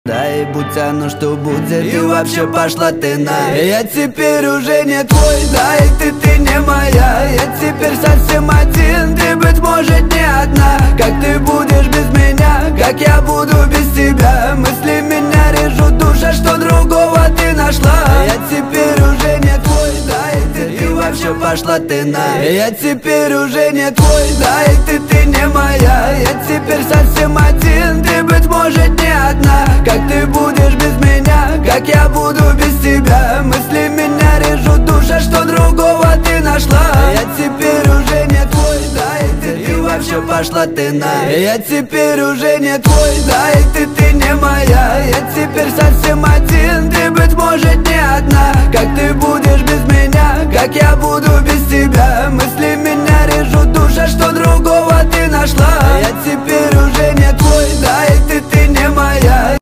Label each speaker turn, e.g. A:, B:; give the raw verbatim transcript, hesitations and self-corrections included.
A: Да и будь оно что будет, и вообще пошла ты на. Я теперь уже не твой, да и ты, ты не моя. Я теперь совсем один, ты, быть может, не одна. Как ты будешь без меня, как я буду без тебя. Мысли меня режут, душа, что другого ты нашла. Я теперь уже не твой, да и ты, ты вообще пошла ты на. Я теперь уже не твой, да и ты, ты не моя. Я теперь совсем один, ты, быть может, не одна. Как ты будешь без меня, как я буду без тебя. Мысли меня режут, душа, что другого ты нашла. Я теперь уже не твой, да и ты, ты вообще пошла ты на. Я теперь уже не твой, да и ты, ты не моя.